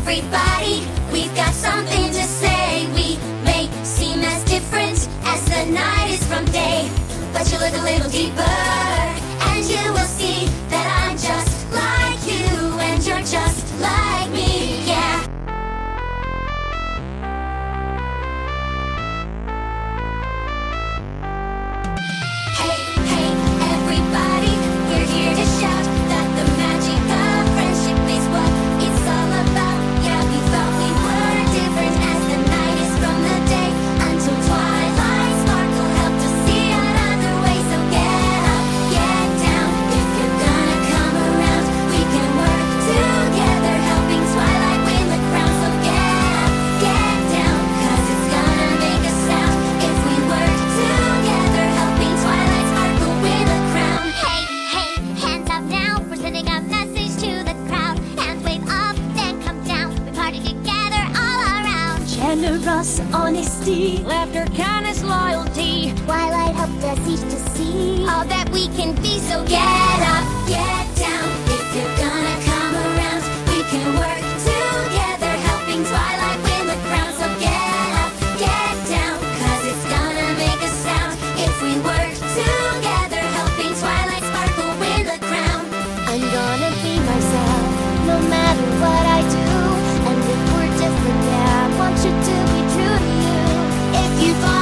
everybody, we've got something to say. We may seem as different as the night is from day, but you look a little deeper, and you will see that I'm just like you, and you're just like me, yeah. Hey, hey, everybody, we're here to shout that the magic of friendship is what it's all about. Yeah, we thought we were different as the night is from the day, until twilight sparkle helped us see another way. So get up, get down, if you're gonna come around, we can work together, helping twilight win the crown. So get up, get down, 'cause it's gonna make a sound if we work together, helping twilight sparkle win the crown. Hey, hey, hands up now, we're sending a message to the crowd. Hands wave up, then come down. We party together all around. Generous honesty, Laughter, kindness, loyalty, Twilight helped us each to see all that we can be. So get up, get down, if you're gonna come around, we can work together, helping twilight win the crown. So get up, get down, 'cause it's gonna make a sound if we work together, helping twilight sparkle win the crown. I'm gonna be myself, no matter what I do. And if we're different, yeah, I want you to be true to you. If you fall